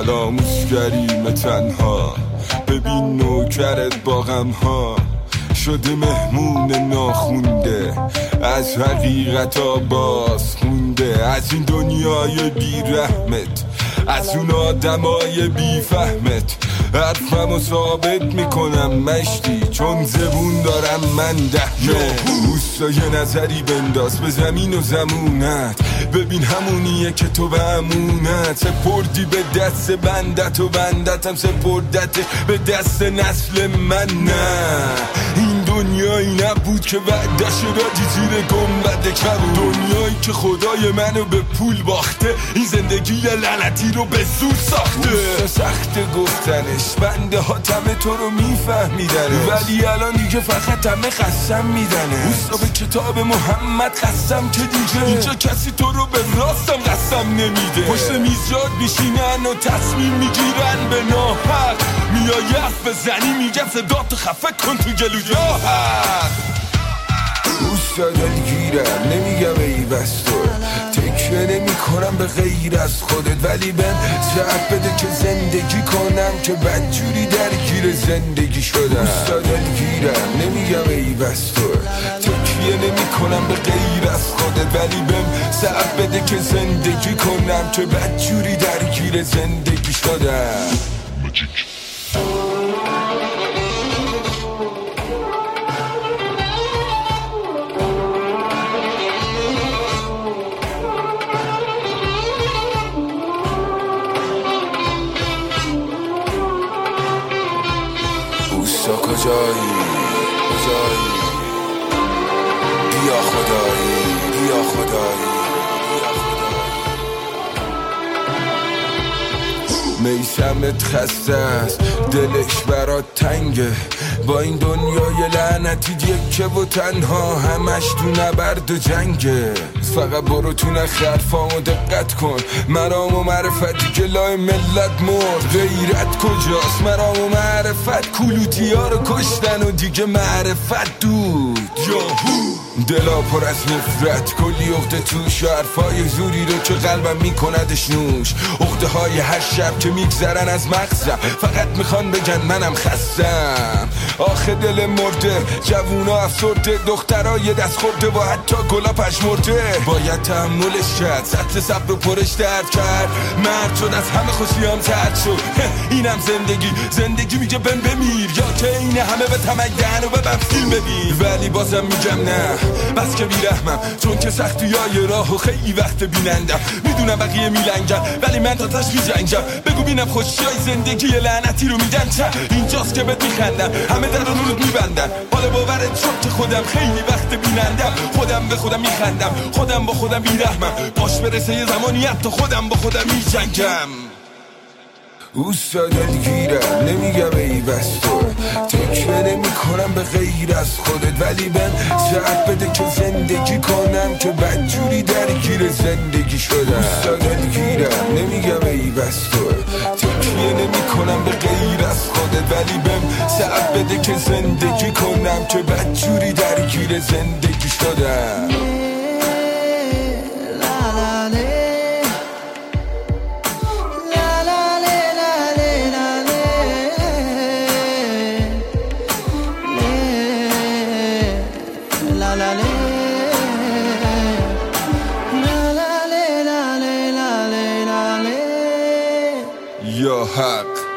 فراموش کردیم تنها. ببین نوکرت با غمها شده مهمون ناخونده، از حقیقتا باز خونده، از این دنیای بی رحمت، از اون آدمای بی فهمت. حرفمو ثابت میکنم مشتی، چون زبون دارم من 10 اوستا یه نظری بنداز به زمین و زمونت، ببین همونیه که تو به همونت سپردی به دست بندت و بندتم سپردت به دست نسل من. نه این دنیایی نبود که وعدش دادی زیر گنبد کبود، دنیایی که خدای منو به پول باخته، این زندگی لعنتی رو به زور ساخته. سخت گفتنش بنده ها تمه تو رو میفهمیدنه، ولی الان دیگه فقط تمه قسم میدنه. اوستا به کتاب محمد قسم که دیگه اینجا کسی تو رو به راستم قسم نمیده. پشت میز جاد میشینن و تصمیم میگیرن به ناحق، میای حرف بزنی میگم صداتو خفه کن تو گلو یا حق. اوستا دلگیرم نمیگم ای بس تو، تکیه نمی کنم به غیر از خودت، ولی بهم جهت بده که زندگی کنم که بدجوری درگیر زندگی شدم. اوستا دلگیرم نمیگم ای بس تو، تکیه نمی کنم به غیر از خودت، ولی بهم جهت بده که زندگی کنم که بدجوری درگیر زندگی شدم. اوستا کجایی بیا خدایی بیا خدایی. میسمت خسته است دلش برات تنگه، با این دنیای لعنتی یکه و تنها همش تو نبرد و جنگه. فقط برو تو نخرفامو دقت کن، مرام و معرفتی که لای ملت مرد. غیرت کجاست مرام و معرفت، کلوتی ها رو کشتن و دیگه معرفت دود. دلا پر از نفرت کلی عقده توش، حرفای زوری رو که قلبم میکندش نوش. عقده های هر شب که میگذرن از مغزم، فقط میخوان بگن منم خستم. آخه دل مرده جوونا افسرده، دخترای دست خورده و حتی گلا پشمرده. باید تحملش کرد، سطل صبر و پرش درد کرد، مرد شد از همه خوشیام ترد شد. اینم زندگی میگه بمیر، یا که این همه به تمگن و ببن فیلم ببین. ولی بازم میگم نه بس که بیرحمم، چون که سختی های راه و خیلی وقت بینندم. میدونم بقیه میلنگم ولی من تا تاش میجنگم. بگو بینم خوشی های زندگی لعنتی رو میدن چه؟ اینجاست که بهت میخندم، همه در رو رود میبندم. حالا باورت شد که خودم خیلی وقت بینندم، خودم به خودم میخندم، خودم با خودم بیرحمم. باش برسه یه زمانی حتی خودم با خودم میجنگم. اوستا دلگیرم نمیگم ای بس تو، تکیه نمی کنم به غیر از خودت، ولی بهم جهت بده که زندگی کنم که بدجوری درگیر زندگی شدم. اوستا دلگیرم نمیگم ای بس تو، تکیه نمی کنم به غیر از خودت، ولی بهم جهت بده که زندگی کنم که بدجوری درگیر زندگی شدم. یا حق